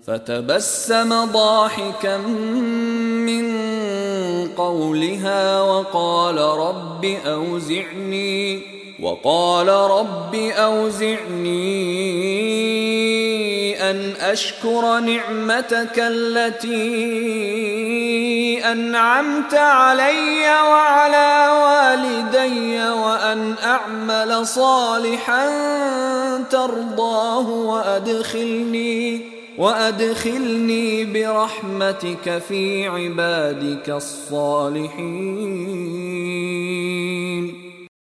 فتبسم ضاحكا من قولها وقال رب أوزعني أن أشكر نعمتك التي أنعمت علي وعلى والدي وأن أعمل صالحا ترضاه وأدخلني برحمتك في عبادك الصالحين.